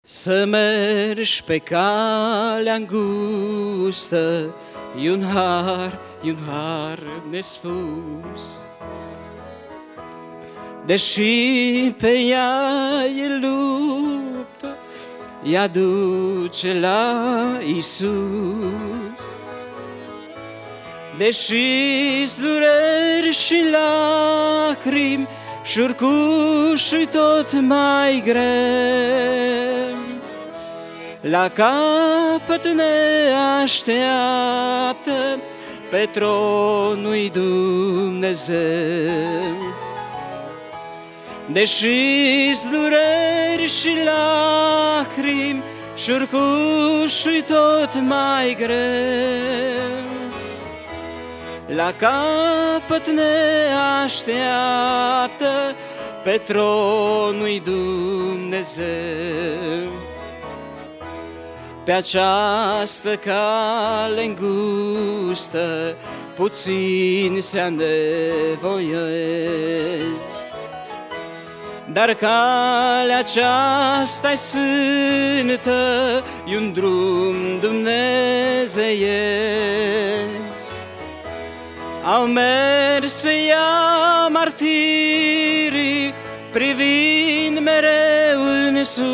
Să mergi pe calea îngustă, e un har nespus. Deși pe ea e luptă, ea duce la Iisus. Deși-s dureri și lacrimi și urcuși tot mai greu, la capăt ne așteaptă pe tronul Dumnezeu. Deși-s dureri și lacrimi și urcuși tot mai greu, la capăt ne așteaptă pe tronul Dumnezeu. Pe această cale îngustă puțin se anevoiesc, dar calea aceasta-i sfântă, e un drum dumnezeiesc. Au mers pe ea martirii, privind mereu în sus,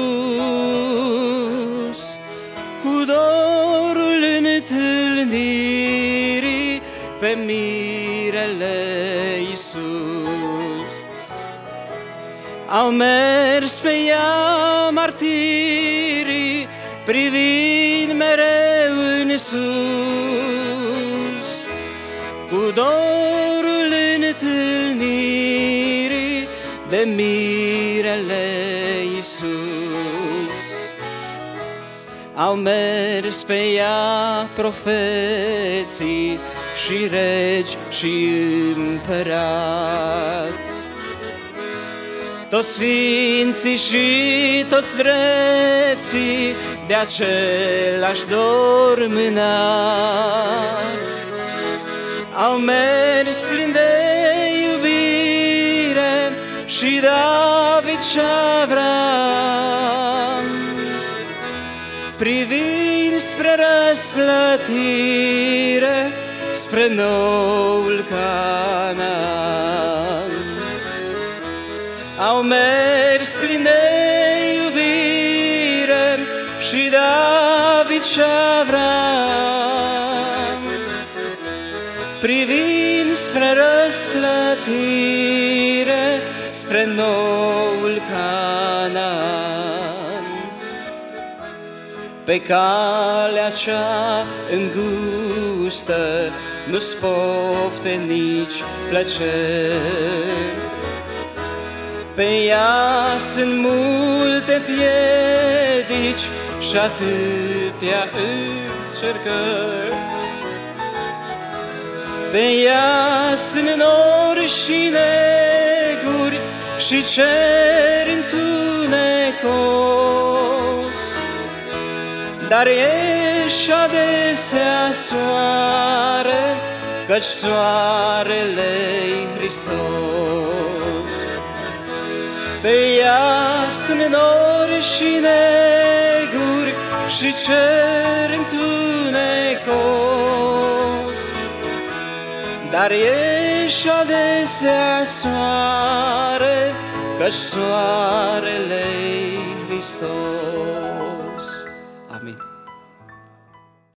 cu dorul întâlnirii pe mirele Iisus. Au mers pe ea martirii, privind mereu în sus, cu dorul întâlnirii de mirele Iisus. Au mers pe ea profeții și regi și împărați, toți sfinții și toți drepții de același dor mânați. Au mers plini de iubire și David și Avram, privind spre răsplătire, spre noul Canaan. Au mers plini de iubire și David și Avram, privind spre răsplătire, spre noul Canaan. Pe calea cea îngustă nu-s pofte nici plăceri, pe ea sunt multe piedici și atâtea încercări. Pe ea sunt nori și neguri și cer întunecos, dar e și adesea soare, căci soarele-i Hristos. Pe ea sunt nori și neguri și cer întunecos, dar e și adesea soare, căci soarele-i Hristos. Amin.